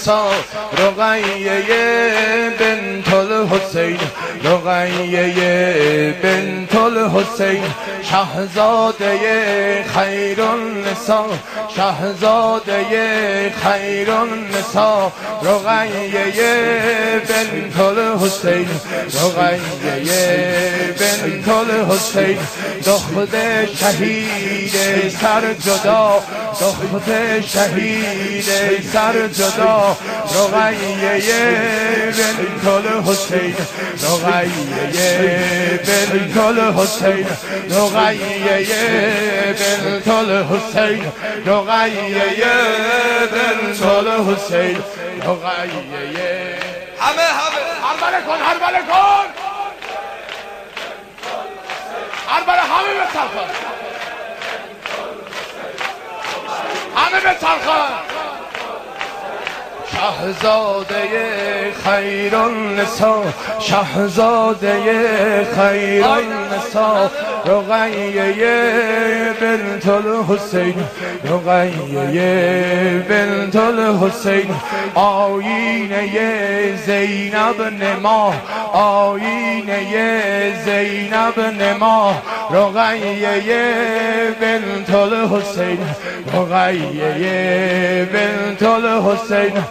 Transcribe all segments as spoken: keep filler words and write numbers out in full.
النساء رقیه بنت الحسین رقیه بنت الحسین شهزاده خیر النساء شهزاده خیر النساء رقیه بنت الحسین رقیه بنت الحسین دختر شهید سر جدا دختر شهید سر جدا رقیه بنت الحسین رقیه بنت الحسین رقیه بنت الحسین رقیه بنت الحسین رقیه همه همه هربله کن هربله کن هربله همه به طرفان همه به طرفان شهزاده خیر النساء شهزاده خیر النساء رقیه بنت الحسین رقیه بنت الحسین آیینه زینب نما آیینه زینب نما رقیه بنت الحسین رقیه بنت الحسین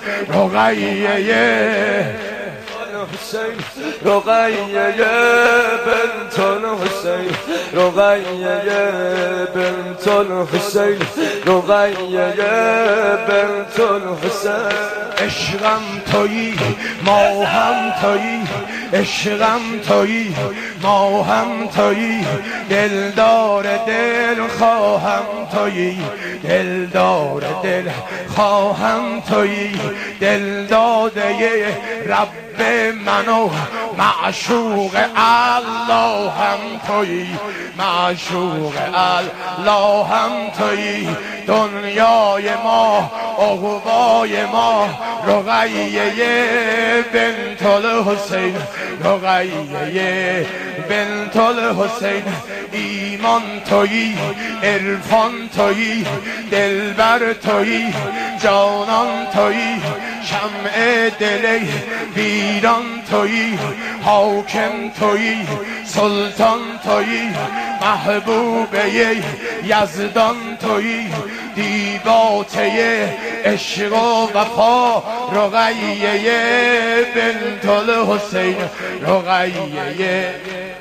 رقیه حسین رقیه بنت الحسین رقیه بنت الحسین رقیه بنت الحسین عشقم تویی ما هم تویی عشقم تویی ما هم تویی دلدار دل خواهم تویی دلدار دل خواهم تویی دل داده رب منو معشوق الله هم تویی معشوق الله هم تویی دنیای ما عقبای ما رقیه بنت الحسین رقیه بنت الحسین ایمان تویی عرفان تویی دلبر تویی جانان تویی شمع دل ویران تویی حاکم تویی سلطان تویی محبوبه یزدان تویی دیباچه عشق و وفا رقیه بنت الحسین رقیه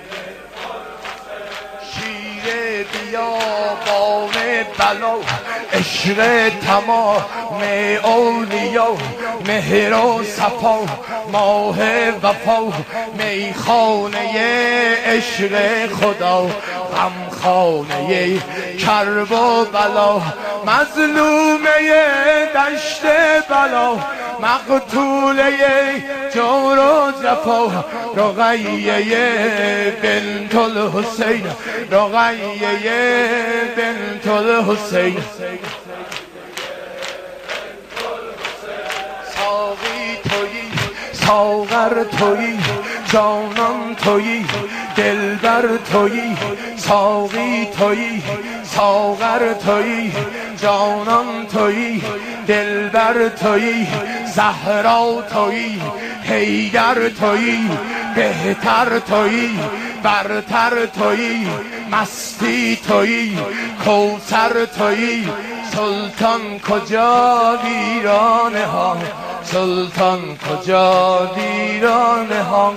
شیر بیابان بلا عشق تمام اولیا مهر و صفا ماه وفا میخانه عشق خدا غمخانه کرب و بلا مظلومه دشت بلا مقتوله جور و جفا رقیه بنت الحسین رقیه بنت الحسین ساقی تویی ساغر تویی جانان تویی دلبر تویی ساقی تویی ساغر تویی جانان تویی دلبر تویی زهرا تویی حیدر تویی بهتر تویی برتر تویی مستی تویی کوثر تویی سلطان کجا ویرانه ها سلطان کجا ویرانه ها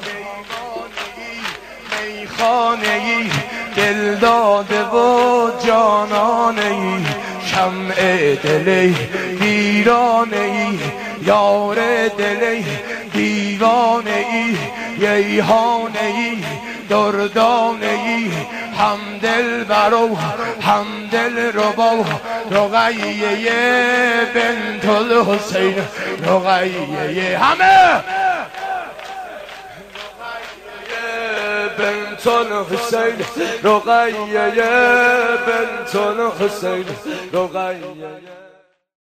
میخانه ای دل داده و جانانه ای شمع دل ویرانه ای یار دل دیوانه ای ییهانه ای دردانه ای همدل برو همدل ربا رقیه بنت الحسین رقیه همه بنت الحسین رقیه بنت الحسین رقیه